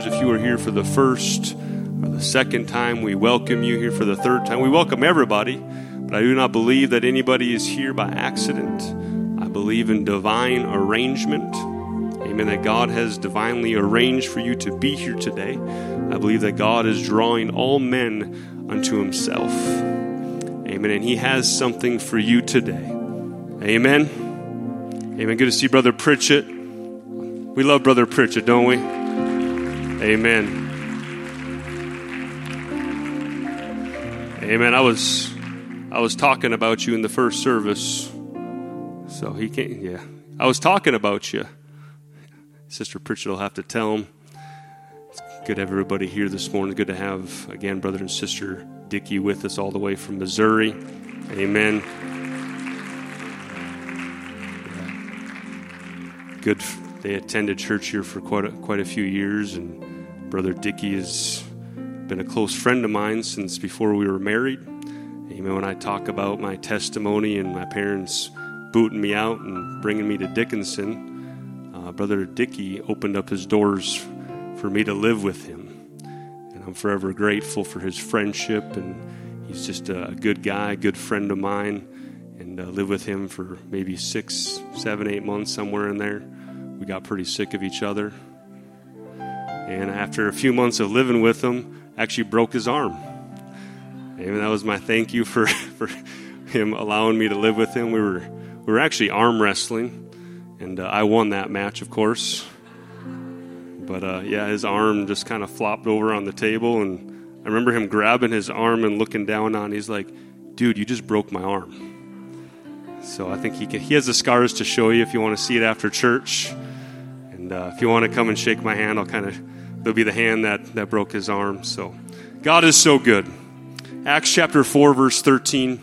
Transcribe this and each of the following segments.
If you are here for the first or the second time, we welcome you. Here for the third time, we welcome everybody. But I do not believe that anybody is here by accident. I believe in divine arrangement. Amen. That God has divinely arranged for you to be here today. I believe that God is drawing all men unto himself. Amen. And he has something for you today. Amen. Amen. Good to see Brother Pritchett. We love Brother Pritchett, don't we? Amen. Amen. I was talking about you in the first service. So he can't, yeah. I was talking about you. Sister Pritchett will have to tell him. It's good to have everybody here this morning. Good to have, again, Brother and Sister Dickey with us all the way from Missouri. Amen. Good. They attended church here for quite a few years, and Brother Dickey has been a close friend of mine since before we were married. Amen. When I talk about my testimony and my parents booting me out and bringing me to Dickinson, Brother Dickey opened up his doors for me to live with him. And I'm forever grateful for his friendship, and he's just a good guy, a good friend of mine, and lived with him for maybe 6, 7, 8 months, somewhere in there. We got pretty sick of each other. And after a few months of living with him, actually broke his arm. And that was my thank you for him allowing me to live with him. We were actually arm wrestling, and I won that match, of course. But yeah, his arm just kind of flopped over on the table, and I remember him grabbing his arm and looking down on it. He's like, "Dude, you just broke my arm." So I think he has the scars to show you if you want to see it after church. And if you want to come and shake my hand, there'll be the hand that broke his arm. So God is so good. Acts chapter 4, verse 13.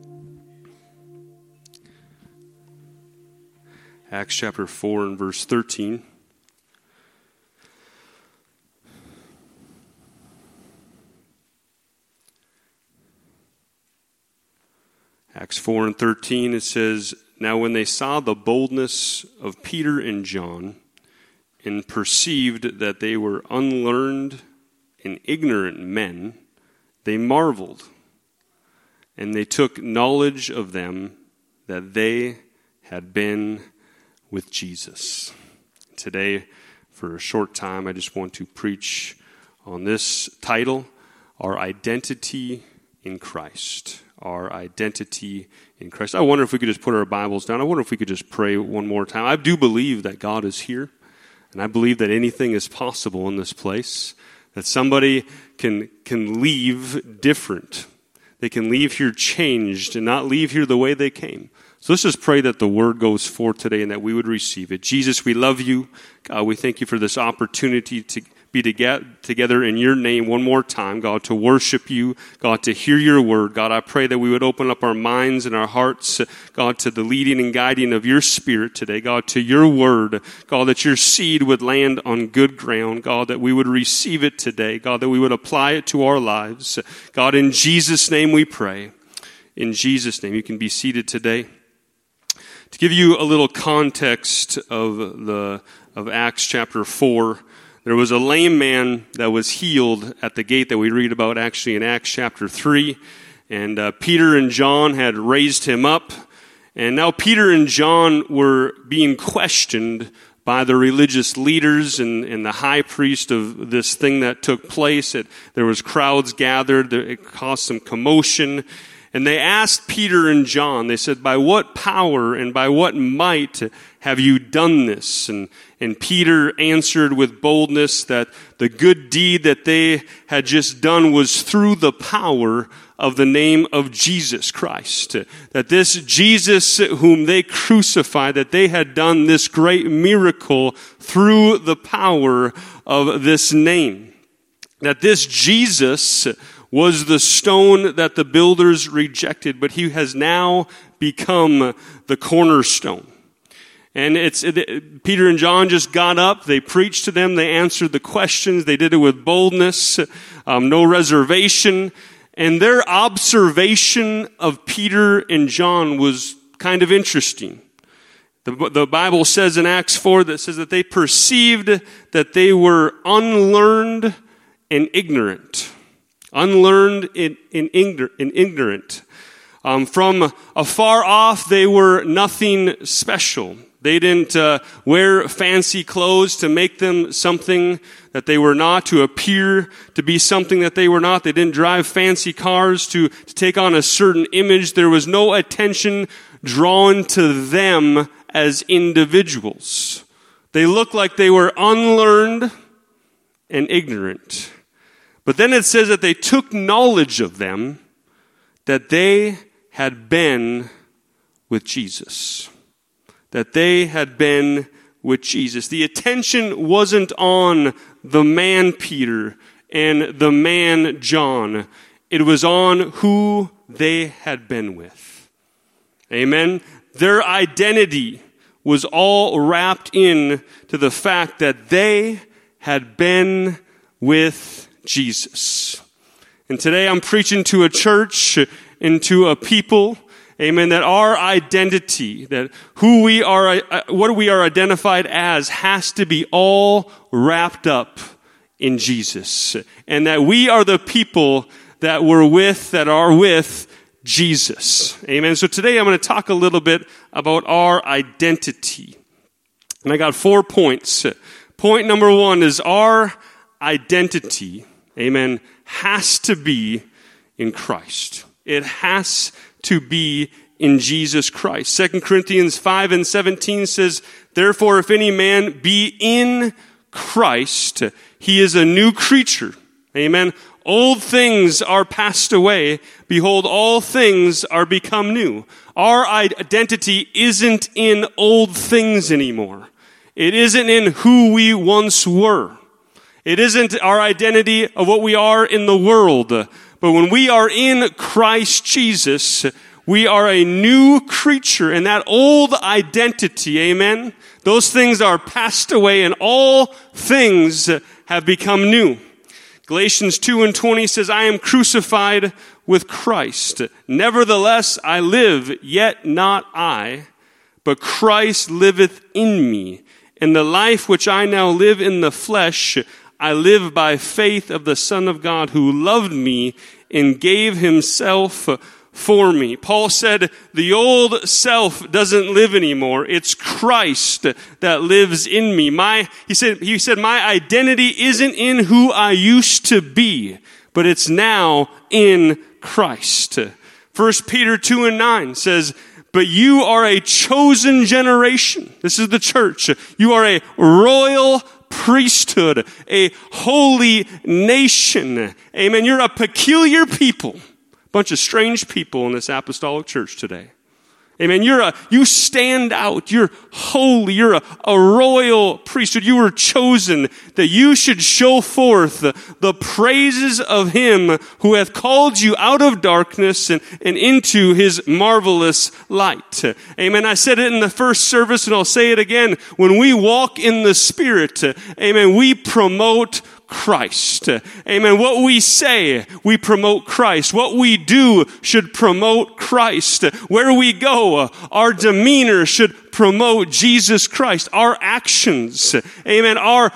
Acts chapter 4 and verse 13. Acts 4 and 13, it says, "Now when they saw the boldness of Peter and John, and perceived that they were unlearned and ignorant men, they marveled, and they took knowledge of them that they had been with Jesus." Today, for a short time, I just want to preach on this title, Our Identity in Christ. Our identity in Christ. I wonder if we could just put our Bibles down. I wonder if we could just pray one more time. I do believe that God is here, and I believe that anything is possible in this place, that somebody can leave different. They can leave here changed and not leave here the way they came. So let's just pray that the word goes forth today and that we would receive it. Jesus, we love you. God, we thank you for this opportunity to be together in your name one more time, God, to worship you, God, to hear your word. God, I pray that we would open up our minds and our hearts, God, to the leading and guiding of your Spirit today, God, to your word, God, that your seed would land on good ground, God, that we would receive it today, God, that we would apply it to our lives. God, in Jesus' name we pray. In Jesus' name, you can be seated today. To give you a little context of Acts chapter 4, there was a lame man that was healed at the gate that we read about actually in Acts chapter 3. And Peter and John had raised him up. And now Peter and John were being questioned by the religious leaders and the high priest of this thing that took place. There was crowds gathered. It caused some commotion. And they asked Peter and John, they said, "By what power and by what might have you done this?" And Peter answered with boldness that the good deed that they had just done was through the power of the name of Jesus Christ. That this Jesus whom they crucified, that they had done this great miracle through the power of this name. That this Jesus was the stone that the builders rejected, but he has now become the cornerstone. And Peter and John just got up, they preached to them, they answered the questions, they did it with boldness, no reservation. And their observation of Peter and John was kind of interesting. The Bible says in Acts 4 that says that they perceived that they were unlearned and ignorant. Unlearned and ignorant. From afar off, they were nothing special. They didn't wear fancy clothes to make them something that they were not, to appear to be something that they were not. They didn't drive fancy cars to take on a certain image. There was no attention drawn to them as individuals. They looked like they were unlearned and ignorant. But then it says that they took knowledge of them, that they had been with Jesus. That they had been with Jesus. The attention wasn't on the man Peter and the man John. It was on who they had been with. Amen. Their identity was all wrapped in to the fact that they had been with Jesus. And today I'm preaching to a church and to a people, amen, that our identity, that who we are, what we are identified as, has to be all wrapped up in Jesus. And that we are the people that are with Jesus. Amen. So today I'm going to talk a little bit about our identity. And I got 4 points. Point number 1 is our identity, amen, has to be in Christ. It has to be in Jesus Christ. 2 Corinthians 5:17 says, "Therefore, if any man be in Christ, he is a new creature." Amen. Old things are passed away. Behold, all things are become new. Our identity isn't in old things anymore. It isn't in who we once were. It isn't our identity of what we are in the world. But when we are in Christ Jesus, we are a new creature. And that old identity, amen, those things are passed away and all things have become new. Galatians 2:20 says, "I am crucified with Christ. Nevertheless, I live, yet not I, but Christ liveth in me. And the life which I now live in the flesh, I live by faith of the Son of God who loved me and gave himself for me." Paul said, the old self doesn't live anymore. It's Christ that lives in me. He said, my identity isn't in who I used to be, but it's now in Christ. 1 Peter 2:9 says, "But you are a chosen generation." This is the church. "You are a royal priesthood, a holy nation." Amen. You're a peculiar people. Bunch of strange people in this apostolic church today. Amen. You stand out. You're holy. You're a royal priesthood. You were chosen that you should show forth the praises of him who hath called you out of darkness and into his marvelous light. Amen. I said it in the first service and I'll say it again. When we walk in the Spirit, amen, we promote Christ. Amen. What we say, we promote Christ. What we do should promote Christ. Where we go, our demeanor should promote Jesus Christ. Our actions, amen, our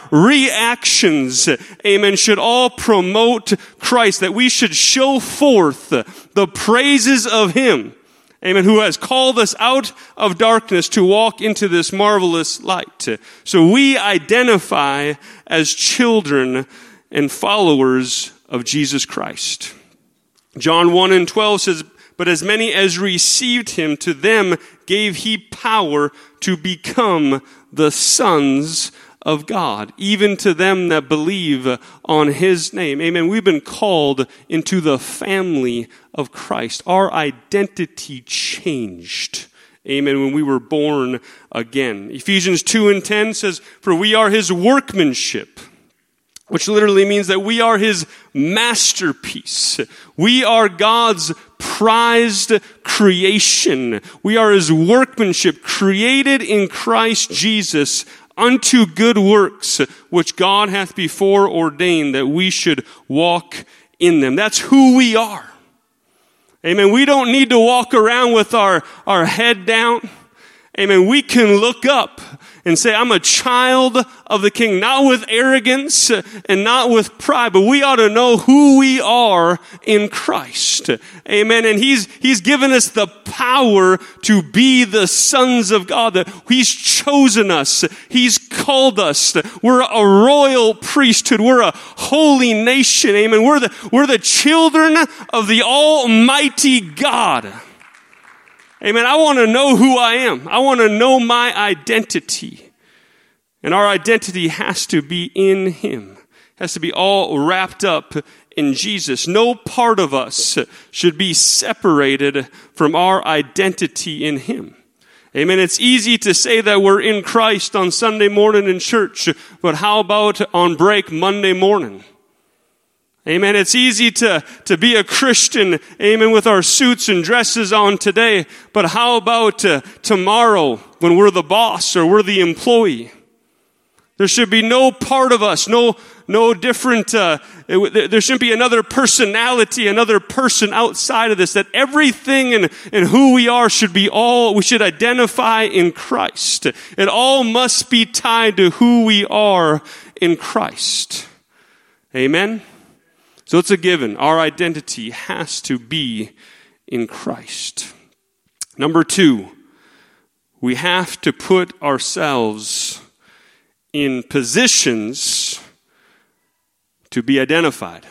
reactions, amen, should all promote Christ. That we should show forth the praises of him, amen, who has called us out of darkness to walk into this marvelous light. So we identify as children and followers of Jesus Christ. John 1:12 says, "But as many as received him, to them gave he power to become the sons of God, even to them that believe on his name." Amen. We've been called into the family of Christ. Our identity changed. Amen. When we were born again. Ephesians 2:10 says, "For we are his workmanship," which literally means that we are his masterpiece. We are God's prized creation. We are his workmanship, created in Christ Jesus unto good works, which God hath before ordained that we should walk in them. That's who we are. Amen. We don't need to walk around with our head down. Amen. We can look up and say, I'm a child of the King, not with arrogance and not with pride, but we ought to know who we are in Christ. Amen. And He's given us the power to be the sons of God, that He's chosen us. He's called us. We're a royal priesthood. We're a holy nation. Amen. We're the children of the Almighty God. Amen. I want to know who I am. I want to know my identity. And our identity has to be in Him. It has to be all wrapped up in Jesus. No part of us should be separated from our identity in Him. Amen. It's easy to say that we're in Christ on Sunday morning in church, but how about on break Monday morning? Amen. It's easy to be a Christian, amen, with our suits and dresses on today. But how about tomorrow when we're the boss or we're the employee? There should be no part of us, no different, there shouldn't be another personality, another person outside of this. That everything and who we are we should identify in Christ. It all must be tied to who we are in Christ. Amen. So it's a given. Our identity has to be in Christ. Number 2, we have to put ourselves in positions to be identified.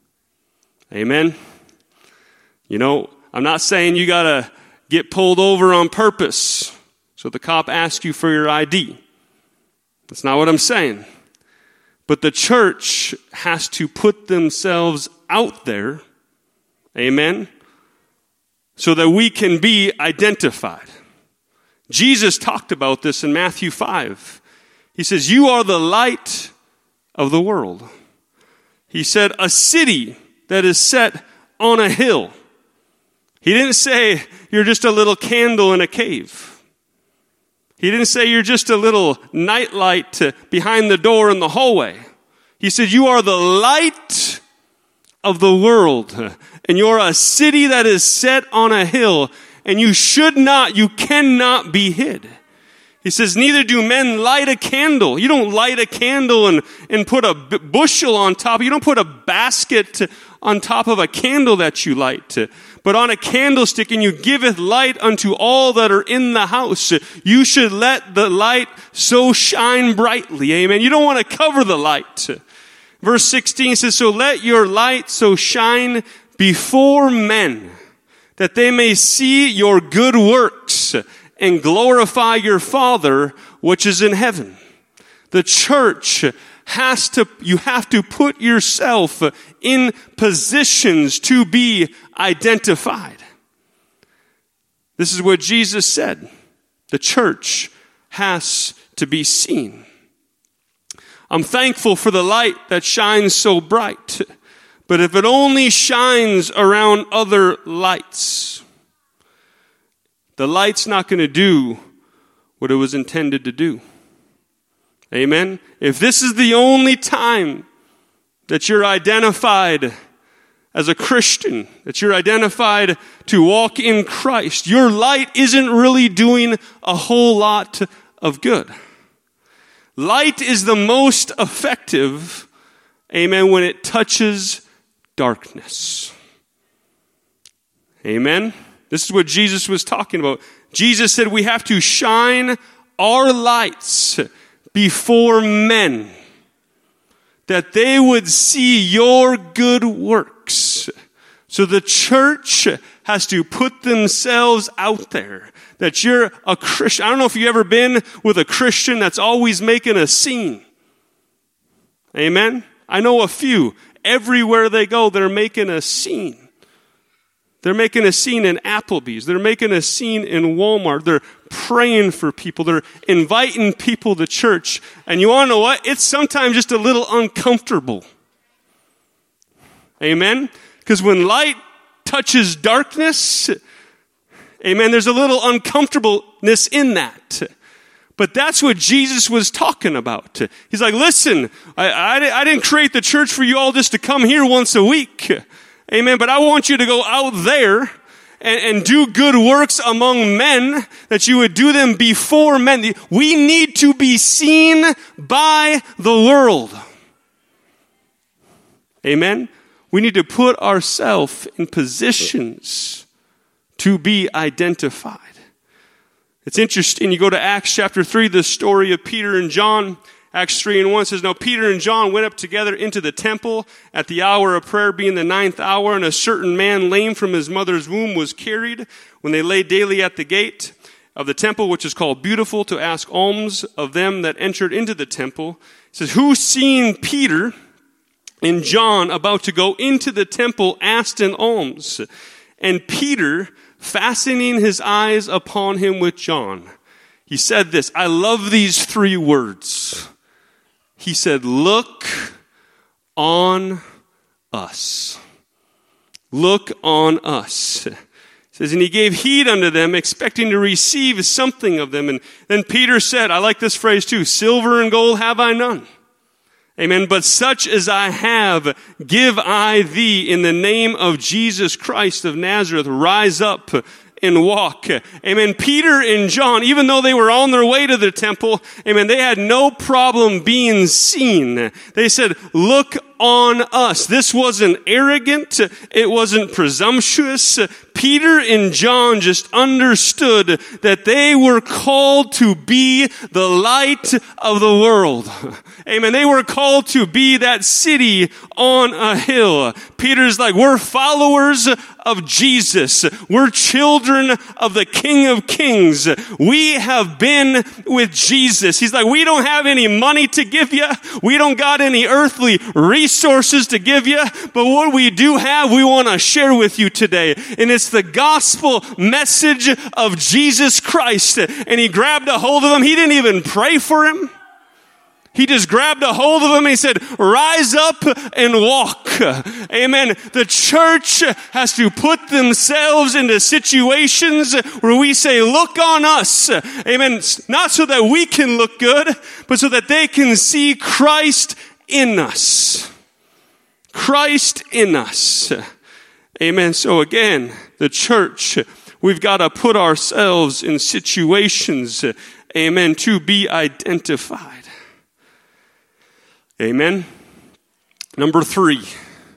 Amen? You know, I'm not saying you got to get pulled over on purpose so the cop asks you for your ID. That's not what I'm saying. But the church has to put themselves out there, amen, so that we can be identified. Jesus talked about this in Matthew 5. He says, you are the light of the world. He said, a city that is set on a hill. He didn't say you're just a little candle in a cave. He didn't say you're just a little nightlight behind the door in the hallway. He said you are the light of the world. And you're a city that is set on a hill. And you cannot be hid. He says, neither do men light a candle. You don't light a candle and put a bushel on top. You don't put a basket on top of a candle that you light. But on a candlestick, and you giveth light unto all that are in the house. You should let the light so shine brightly. Amen. You don't want to cover the light. Verse 16 says, so let your light so shine before men, that they may see your good works and glorify your Father which is in heaven. The church you have to put yourself in positions to be identified. This is what Jesus said. The church has to be seen. I'm thankful for the light that shines so bright, but if it only shines around other lights, the light's not going to do what it was intended to do. Amen? If this is the only time that you're identified as a Christian, that you're identified to walk in Christ, your light isn't really doing a whole lot of good. Light is the most effective, amen, when it touches darkness. Amen? This is what Jesus was talking about. Jesus said we have to shine our lights before men, that they would see your good works. So the church has to put themselves out there, that you're a Christian. I don't know if you've ever been with a Christian that's always making a scene. Amen? I know a few. Everywhere they go, they're making a scene. They're making a scene in Applebee's. They're making a scene in Walmart. They're praying for people. They're inviting people to church. And you want to know what? It's sometimes just a little uncomfortable. Amen? Because when light touches darkness, amen, there's a little uncomfortableness in that. But that's what Jesus was talking about. He's like, listen, I didn't create the church for you all just to come here once a week. Amen. But I want you to go out there and do good works among men, that you would do them before men. We need to be seen by the world. Amen? We need to put ourselves in positions to be identified. It's interesting. You go to Acts chapter 3, the story of Peter and John. Acts 3:1 says, "Now Peter and John went up together into the temple at the hour of prayer, being the 9th hour, and a certain man lame from his mother's womb was carried, when they lay daily at the gate of the temple, which is called Beautiful, to ask alms of them that entered into the temple. It says, who seeing Peter and John about to go into the temple asked an alms. And Peter, fastening his eyes upon him with John, he said this. I love these 3 words. He said, look on us. Look on us. It says, and he gave heed unto them, expecting to receive something of them. And then Peter said, I like this phrase too, silver and gold have I none. Amen. But such as I have, give I thee in the name of Jesus Christ of Nazareth. Rise up and walk. Amen. Peter and John, even though they were on their way to the temple, amen, they had no problem being seen. They said, look on us. This wasn't arrogant. It wasn't presumptuous. Peter and John just understood that they were called to be the light of the world. Amen. They were called to be that city on a hill. Peter's like, we're followers of Jesus. We're children of the King of Kings. We have been with Jesus. He's like, we don't have any money to give you. We don't got any earthly resources to give you. But what we do have, we want to share with you today. And it's the gospel message of Jesus Christ. And he grabbed a hold of him. He didn't even pray for him. He just grabbed a hold of him and he said, rise up and walk. Amen. The church has to put themselves into situations where we say, look on us. Amen. Not so that we can look good, but so that they can see Christ in us. Christ in us. Amen. So again, the church, we've got to put ourselves in situations, amen, to be identified. Amen. Number 3. I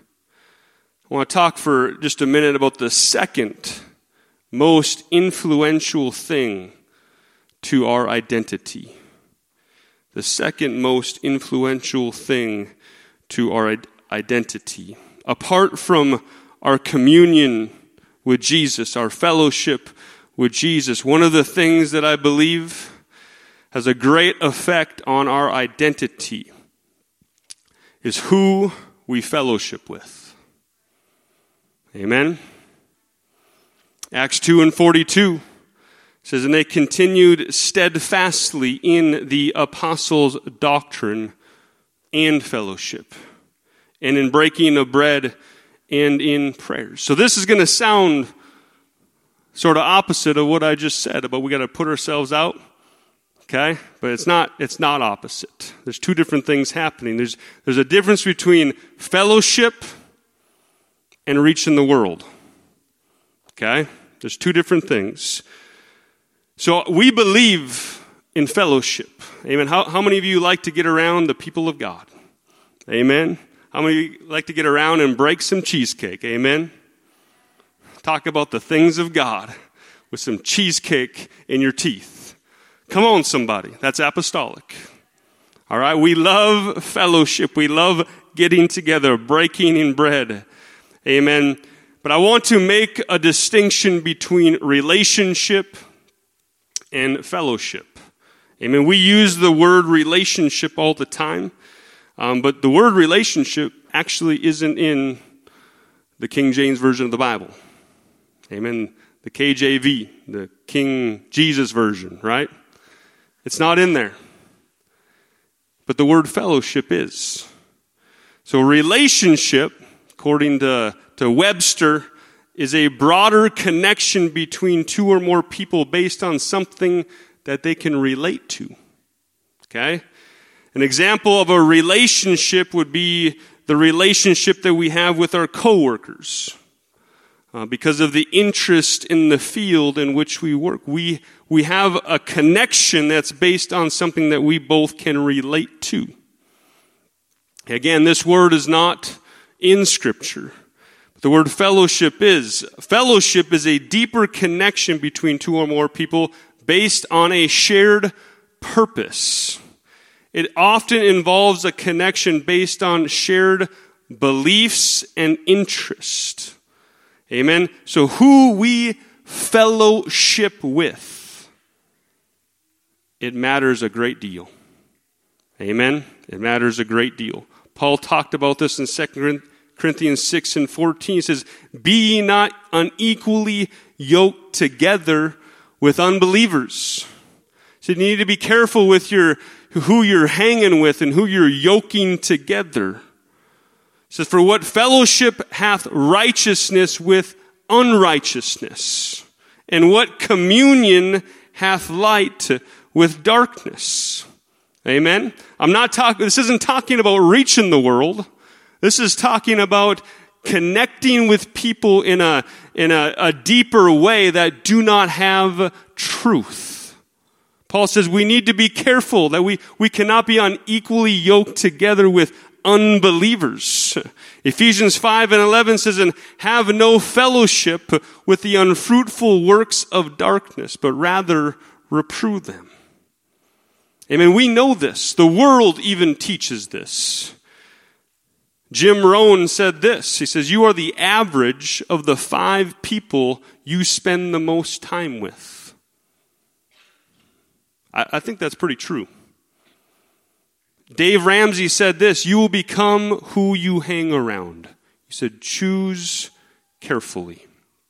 want to talk for just a minute about the second most influential thing to our identity. The second most influential thing to our identity. Apart from our communion with Jesus, our fellowship with Jesus, one of the things that I believe has a great effect on our identity is who we fellowship with. Amen. Acts 2:42 says, and they continued steadfastly in the apostles' doctrine and fellowship, and in breaking of bread and in prayers. So this is going to sound sort of opposite of what I just said about we got to put ourselves out. Okay? But it's not opposite. There's 2 different things happening. There's a difference between fellowship and reaching the world. Okay? There's 2 different things. So we believe in fellowship. Amen. How many of you like to get around the people of God? Amen. How many of you like to get around and break some cheesecake? Amen. Talk about the things of God with some cheesecake in your teeth. Come on, somebody. That's apostolic. All right? We love fellowship. We love getting together, breaking in bread. Amen. But I want to make a distinction between relationship and fellowship. Amen. We use the word relationship all the time. But the word relationship actually isn't in the King James Version of the Bible. Amen. The KJV, the King Jesus Version, right? It's not in there. But the word fellowship is. So relationship, according to Webster, is a broader connection between 2 or more people based on something that they can relate to. Okay? An example of a relationship would be the relationship that we have with our coworkers. because of the interest in the field in which we work. We have a connection that's based on something that we both can relate to. Again, this word is not in Scripture. The word fellowship is. Fellowship is a deeper connection between two or more people based on a shared purpose. It often involves a connection based on shared beliefs and interest. Amen? So who we fellowship with, it matters a great deal. Amen? It matters a great deal. Paul talked about this in 2 Corinthians 6:14. He says, "Be ye not unequally yoked together with unbelievers." So you need to be careful with who you're hanging with and who you're yoking together. He says, "For what fellowship hath righteousness with unrighteousness? And what communion hath light with darkness?" Amen? This isn't talking about reaching the world. This is talking about connecting with people in a deeper way that do not have truth. Paul says we need to be careful that we cannot be unequally yoked together with unbelievers. Ephesians 5:11 says, "And have no fellowship with the unfruitful works of darkness, but rather reprove them." Amen. We know this. The world even teaches this. Jim Rohn said this. He says, "You are the average of the 5 people you spend the most time with." I think that's pretty true. Dave Ramsey said this, "You will become who you hang around." He said, "Choose carefully."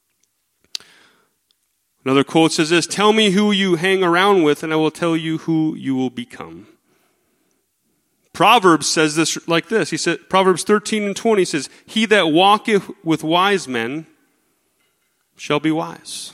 Another quote says this, "Tell me who you hang around with, and I will tell you who you will become." Proverbs says this like this. He said, Proverbs 13:20 says, "He that walketh with wise men shall be wise,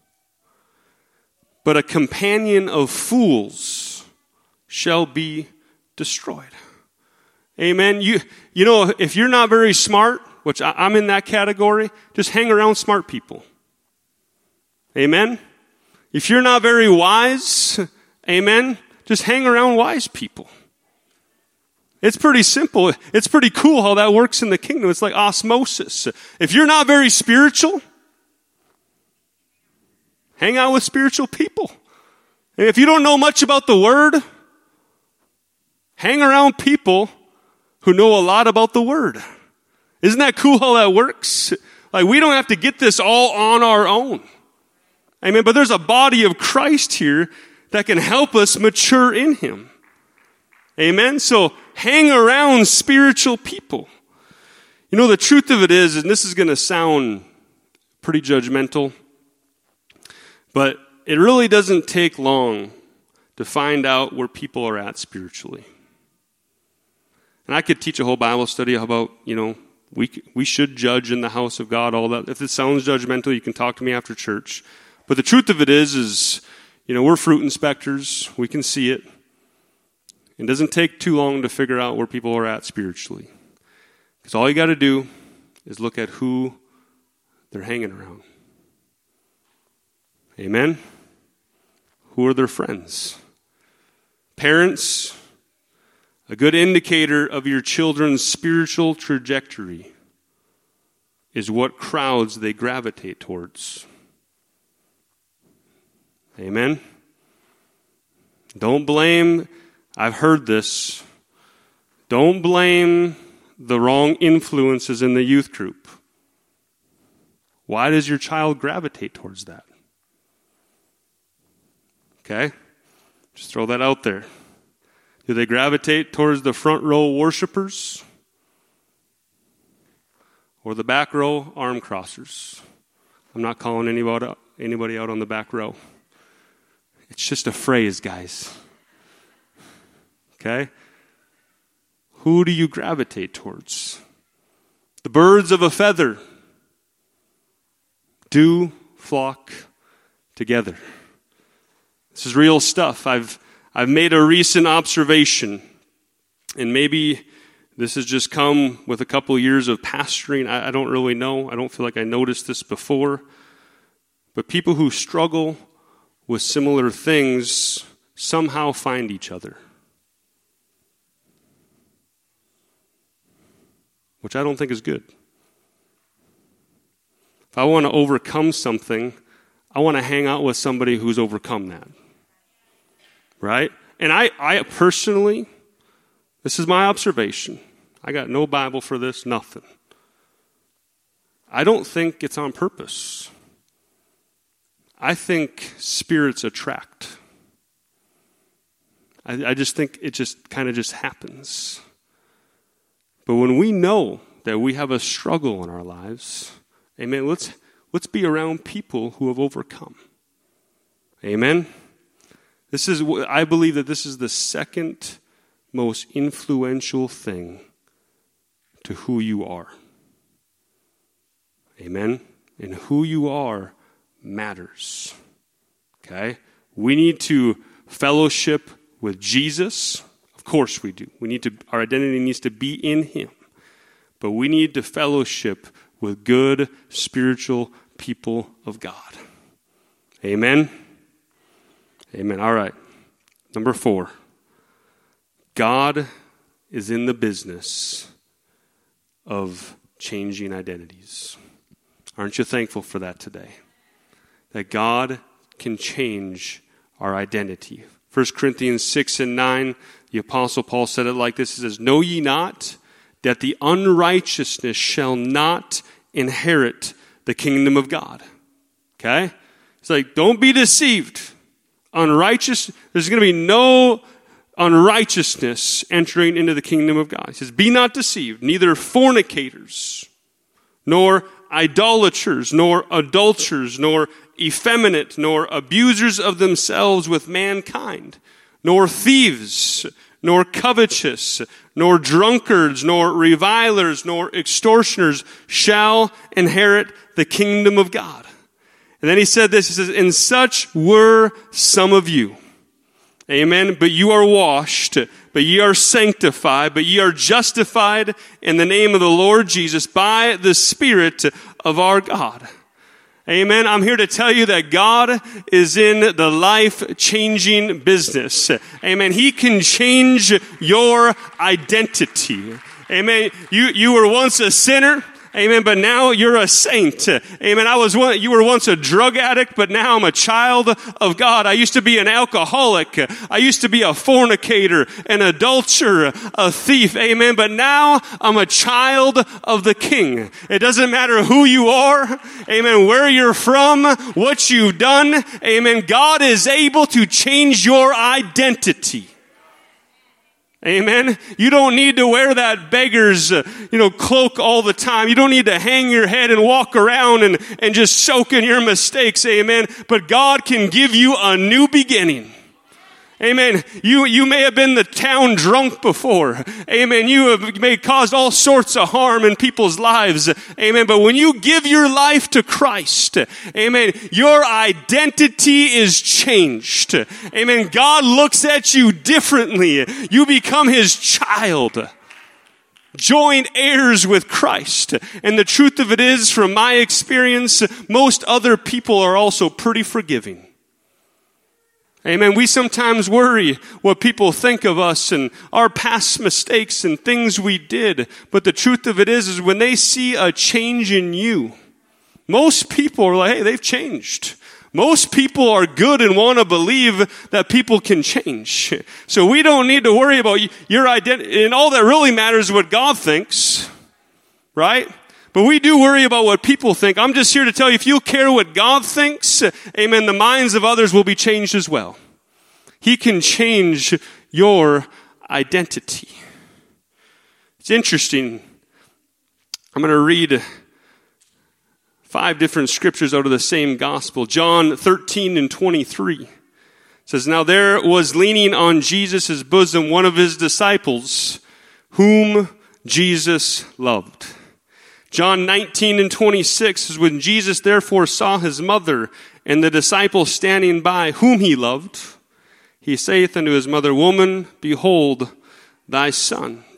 but a companion of fools shall be destroyed." Amen. You know, if you're not very smart, which I'm in that category, just hang around smart people. Amen. If you're not very wise, amen, just hang around wise people. It's pretty simple. It's pretty cool how that works in the kingdom. It's like osmosis. If you're not very spiritual, hang out with spiritual people. And if you don't know much about the Word, hang around people who know a lot about the Word. Isn't that cool how that works? Like, we don't have to get this all on our own. Amen. But there's a body of Christ here that can help us mature in Him. Amen. So hang around spiritual people. You know, the truth of it is, and this is going to sound pretty judgmental, but it really doesn't take long to find out where people are at spiritually. And I could teach a whole Bible study about, we should judge in the house of God, all that. If it sounds judgmental, you can talk to me after church. But the truth of it is, we're fruit inspectors. We can see it. It doesn't take too long to figure out where people are at spiritually. Because all you got to do is look at who they're hanging around. Amen? Who are their friends? Parents, a good indicator of your children's spiritual trajectory is what crowds they gravitate towards. Amen? Don't blame, I've heard this, don't blame the wrong influences in the youth group. Why does your child gravitate towards that? Okay? Just throw that out there. Do they gravitate towards the front row worshipers? Or the back row arm crossers? I'm not calling anybody out on the back row. It's just a phrase, guys. Okay? Who do you gravitate towards? The birds of a feather do flock together. This is real stuff. I've made a recent observation, and maybe this has just come with a couple of years of pastoring. I don't really know. I don't feel like I noticed this before. But people who struggle with similar things somehow find each other. Which I don't think is good. If I want to overcome something, I want to hang out with somebody who's overcome that. Right? And I personally, this is my observation. I got no Bible for this, nothing. I don't think it's on purpose. I think spirits attract. I just think it just kind of just happens. But when we know that we have a struggle in our lives, amen, let's be around people who have overcome. Amen? I believe that this is the second most influential thing to who you are. Amen? And who you are matters. Okay? We need to fellowship with Jesus. Of course we do. Our identity needs to be in Him. But we need to fellowship with good spiritual people of God. Amen? Amen. All right. Number 4. God is in the business of changing identities. Aren't you thankful for that today? That God can change our identity. 1 Corinthians 6:9, the Apostle Paul said it like this. He says, "Know ye not that the unrighteousness shall not inherit the kingdom of God?" Okay? It's like, don't be deceived. There's going to be no unrighteousness entering into the kingdom of God. He says, "Be not deceived, neither fornicators, nor idolaters, nor adulterers, nor effeminate, nor abusers of themselves with mankind, nor thieves, nor covetous, nor drunkards, nor revilers, nor extortioners shall inherit the kingdom of God." And then he said this, he says, "And such were some of you." Amen. "But you are washed, but ye are sanctified, but ye are justified in the name of the Lord Jesus by the Spirit of our God." Amen. I'm here to tell you that God is in the life-changing business. Amen. He can change your identity. Amen. You were once a sinner. Amen. But now you're a saint. Amen. You were once a drug addict, but now I'm a child of God. I used to be an alcoholic. I used to be a fornicator, an adulterer, a thief. Amen. But now I'm a child of the King. It doesn't matter who you are. Amen. Where you're from, what you've done. Amen. God is able to change your identity. Amen. You don't need to wear that beggar's, cloak all the time. You don't need to hang your head and walk around and just soak in your mistakes. Amen. But God can give you a new beginning. Amen. You may have been the town drunk before. Amen. You may have caused all sorts of harm in people's lives. Amen. But when you give your life to Christ, amen, your identity is changed. Amen. God looks at you differently. You become His child. Joint heirs with Christ. And the truth of it is, from my experience, most other people are also pretty forgiving. Amen. We sometimes worry what people think of us and our past mistakes and things we did. But the truth of it is when they see a change in you, most people are like, hey, they've changed. Most people are good and want to believe that people can change. So we don't need to worry about your identity. And all that really matters is what God thinks. Right? But we do worry about what people think. I'm just here to tell you, if you care what God thinks, amen, the minds of others will be changed as well. He can change your identity. It's interesting. I'm going to read 5 different scriptures out of the same gospel. John 13:23 says, "Now there was leaning on Jesus' bosom one of His disciples, whom Jesus loved." John 19:26 says, "When Jesus therefore saw His mother and the disciple standing by, whom He loved, He saith unto His mother, Woman, behold thy son."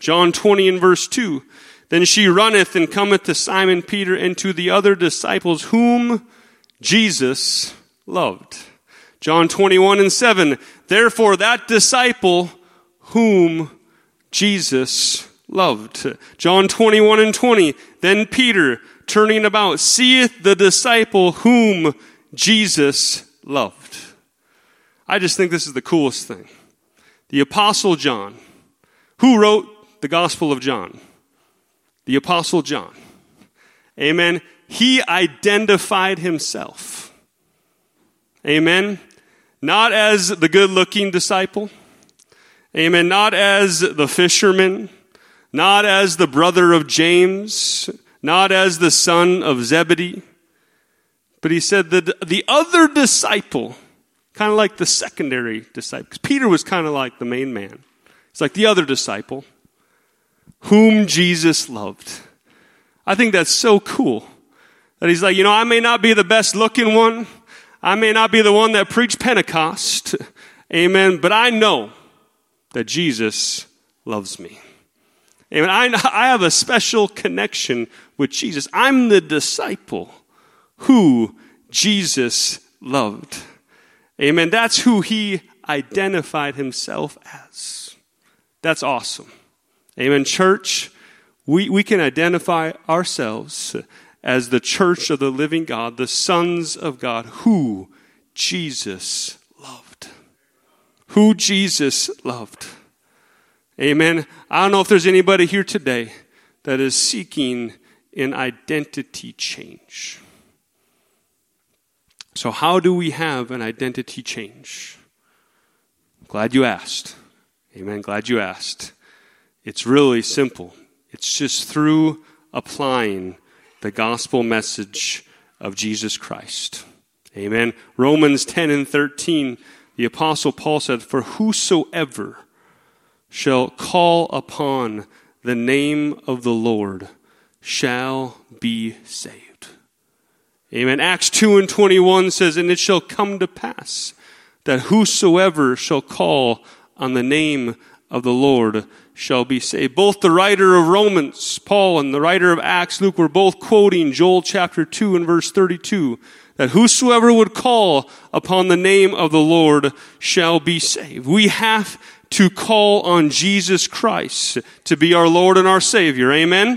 John 20 and verse 2. Then she runneth and cometh to Simon Peter and to the other disciples whom Jesus loved. John 21 and 7. Therefore that disciple whom Jesus loved. John 21 and 20. Then Peter, turning about, seeth the disciple whom Jesus loved. I just think this is the coolest thing. The Apostle John. Who wrote the Gospel of John? The Apostle John. Amen. He identified himself. Amen. Not as the good-looking disciple. Amen. Not as the fisherman. Not as the brother of James. Not as the son of Zebedee. But he said that the other disciple, kind of like the secondary disciple, because Peter was kind of like the main man. It's like the other disciple, whom Jesus loved. I think that's so cool. That he's like, I may not be the best looking one. I may not be the one that preached Pentecost. Amen. But I know that Jesus loves me. Amen. I have a special connection with Jesus. I'm the disciple who Jesus loved. Amen. That's who he identified himself as. That's awesome. Amen. Church, we can identify ourselves as the church of the living God, the sons of God, who Jesus loved. Who Jesus loved. Amen. I don't know if there's anybody here today that is seeking an identity change. So how do we have an identity change? Glad you asked. Amen. Glad you asked. It's really simple. It's just through applying the gospel message of Jesus Christ. Amen. Romans 10 and 13, the Apostle Paul said, for whosoever shall call upon the name of the Lord shall be saved. Amen. Acts 2 and 21 says, and it shall come to pass that whosoever shall call on the name of the Lord shall be saved. Both the writer of Romans, Paul, and the writer of Acts, Luke, were both quoting Joel chapter 2 and verse 32, that whosoever would call upon the name of the Lord shall be saved. We have to call on Jesus Christ to be our Lord and our Savior. Amen?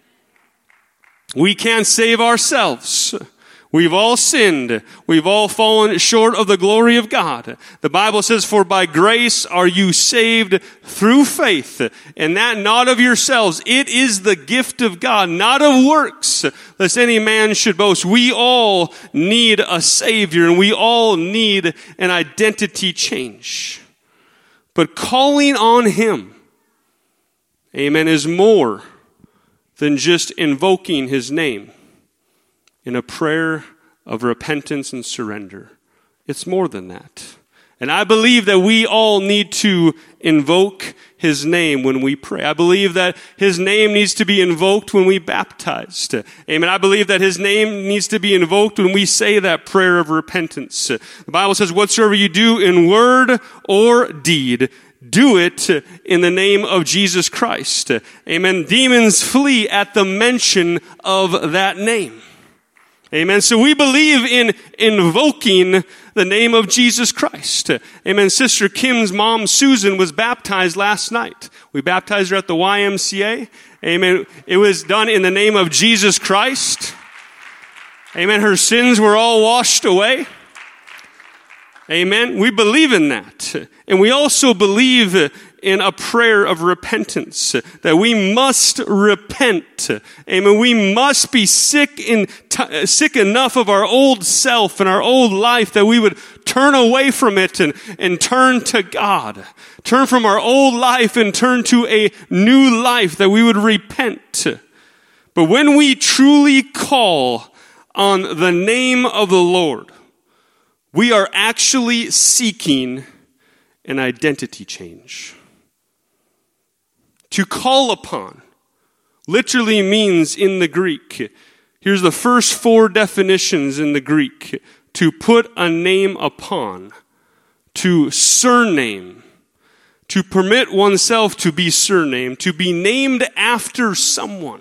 We can't save ourselves. We've all sinned. We've all fallen short of the glory of God. The Bible says, for by grace are you saved through faith, and that not of yourselves. It is the gift of God, not of works, lest any man should boast. We all need a Savior, and we all need an identity change. But calling on Him, amen, is more than just invoking His name in a prayer of repentance and surrender. It's more than that. And I believe that we all need to invoke His name when we pray. I believe that His name needs to be invoked when we baptized. Amen. I believe that His name needs to be invoked when we say that prayer of repentance. The Bible says, whatsoever you do in word or deed, do it in the name of Jesus Christ. Amen. Demons flee at the mention of that name. Amen. So we believe in invoking the name of Jesus Christ. Amen. Sister Kim's mom, Susan, was baptized last night. We baptized her at the YMCA. Amen. It was done in the name of Jesus Christ. Amen. Her sins were all washed away. Amen. We believe in that. And we also believe in a prayer of repentance, that we must repent. Amen. We must be sick enough of our old self and our old life that we would turn away from it and turn to God. Turn from our old life and turn to a new life, that we would repent. But when we truly call on the name of the Lord, we are actually seeking an identity change. To call upon literally means in the Greek, here's the first 4 definitions in the Greek: to put a name upon, to surname, to permit oneself to be surnamed, to be named after someone.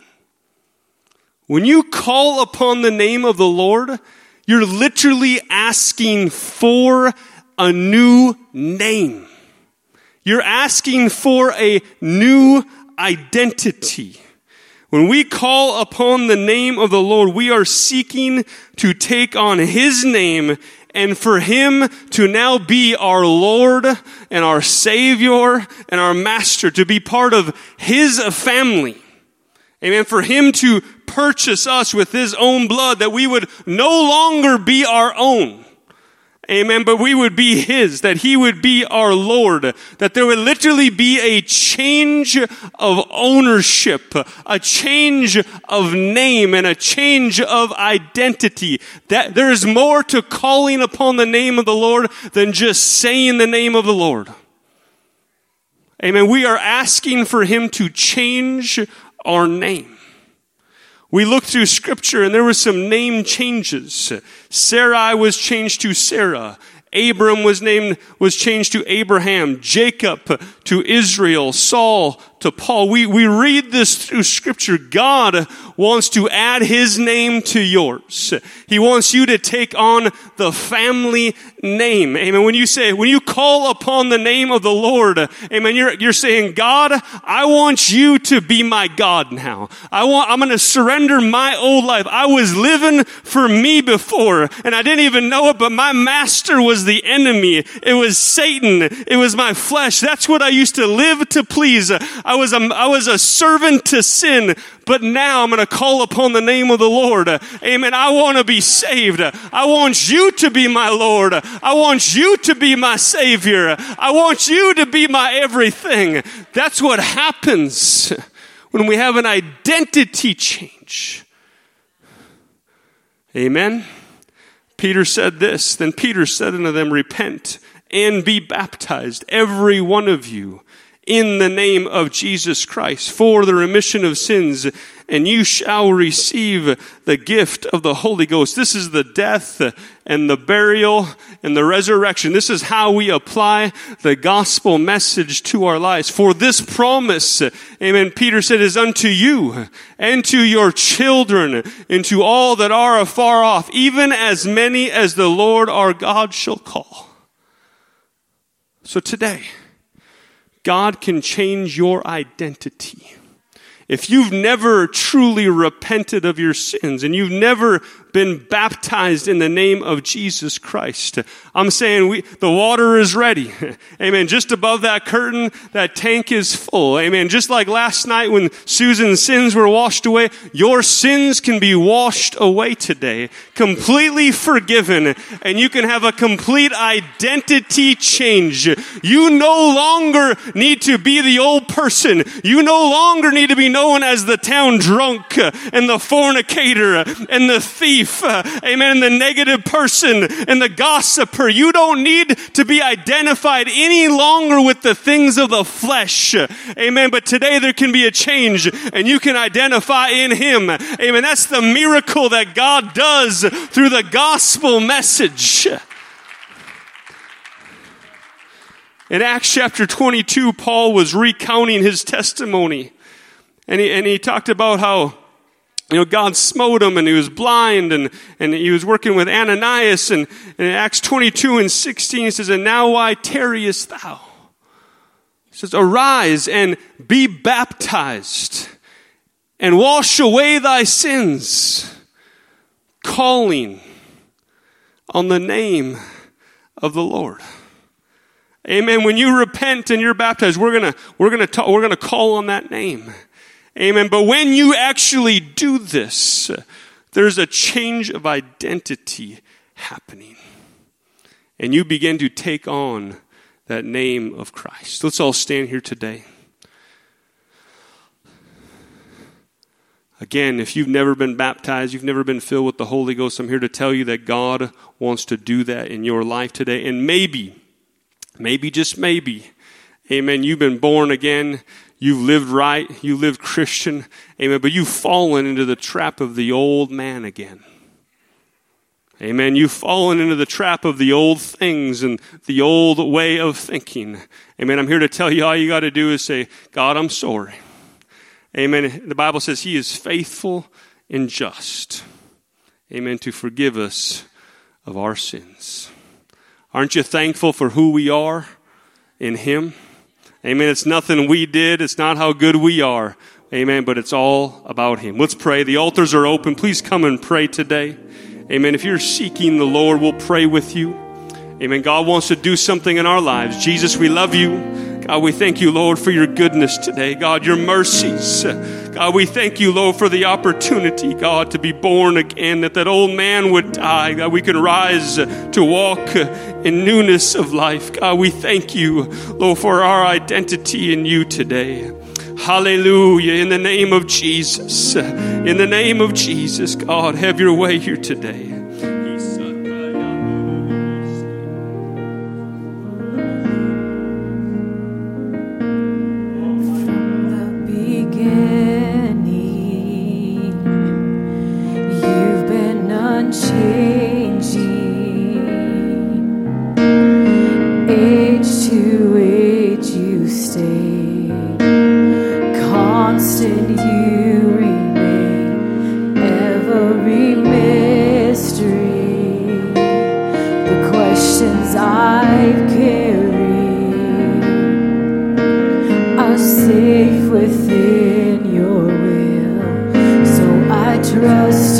When you call upon the name of the Lord, you're literally asking for a new name. You're asking for a new identity. When we call upon the name of the Lord, we are seeking to take on His name and for Him to now be our Lord and our Savior and our Master, to be part of His family. Amen. For Him to purchase us with His own blood, that we would no longer be our own. Amen. But we would be His, that He would be our Lord, that there would literally be a change of ownership, a change of name, and a change of identity. That there is more to calling upon the name of the Lord than just saying the name of the Lord. Amen. We are asking for Him to change our name. We looked through Scripture and there were some name changes. Sarai was changed to Sarah. Abram was changed to Abraham. Jacob to Israel. Saul to Paul. We read this through Scripture. God wants to add His name to yours. He wants you to take on the family name. Amen. When you call upon the name of the Lord, amen, you're saying, God, I want you to be my God now. I'm going to surrender my old life. I was living for me before, and I didn't even know it, but my master was the enemy. It was Satan. It was my flesh. That's what I used to live to please. I was a servant to sin, but now I'm going to call upon the name of the Lord. Amen. I want to be saved. I want you to be my Lord. I want you to be my Savior. I want you to be my everything. That's what happens when we have an identity change. Amen. Peter said this. Then Peter said unto them, repent and be baptized, every one of you, in the name of Jesus Christ, for the remission of sins, and you shall receive the gift of the Holy Ghost. This is the death and the burial and the resurrection. This is how we apply the gospel message to our lives. For this promise, amen, Peter said, is unto you and to your children and to all that are afar off, even as many as the Lord our God shall call. So today, God can change your identity. If you've never truly repented of your sins and you've never been baptized in the name of Jesus Christ, I'm saying the water is ready. Amen. Just above that curtain, that tank is full. Amen. Just like last night when Susan's sins were washed away, your sins can be washed away today, completely forgiven, and you can have a complete identity change. You no longer need to be the old person. You no longer need to be known as the town drunk and the fornicator and the thief. Amen. And the negative person and the gossiper. You don't need to be identified any longer with the things of the flesh. Amen. But today there can be a change and you can identify in Him. Amen. That's the miracle that God does through the gospel message. In Acts chapter 22, Paul was recounting his testimony. And he talked about how, God smote him and he was blind and he was working with Ananias. And in Acts 22 and 16, he says, and now why tarriest thou? He says, arise and be baptized and wash away thy sins, calling on the name of the Lord. Amen. When you repent and you're baptized, we're gonna call on that name. Amen. But when you actually do this, there's a change of identity happening. And you begin to take on that name of Christ. Let's all stand here today. Again, if you've never been baptized, you've never been filled with the Holy Ghost, I'm here to tell you that God wants to do that in your life today. And maybe, just maybe, amen, you've been born again. You've lived right. You lived Christian. Amen. But you've fallen into the trap of the old man again. Amen. You've fallen into the trap of the old things and the old way of thinking. Amen. I'm here to tell you all you got to do is say, God, I'm sorry. Amen. The Bible says he is faithful and just. Amen. To forgive us of our sins. Aren't you thankful for who we are in him? Amen. It's nothing we did. It's not how good we are. Amen. But it's all about him. Let's pray. The altars are open. Please come and pray today. Amen. If you're seeking the Lord, we'll pray with you. Amen. God wants to do something in our lives. Jesus, we love you. God, we thank you, Lord, for your goodness today. God, your mercies. God, we thank you, Lord, for the opportunity, God, to be born again, that old man would die. God, we can rise to walk in newness of life. God, we thank you, Lord, for our identity in you today. Hallelujah. In the name of Jesus. In the name of Jesus, God, have your way here today. From the beginning, you've been unchanging. Age to age you stay. Constant you remain, every mystery, the questions I've carried are safe within your will, so I trust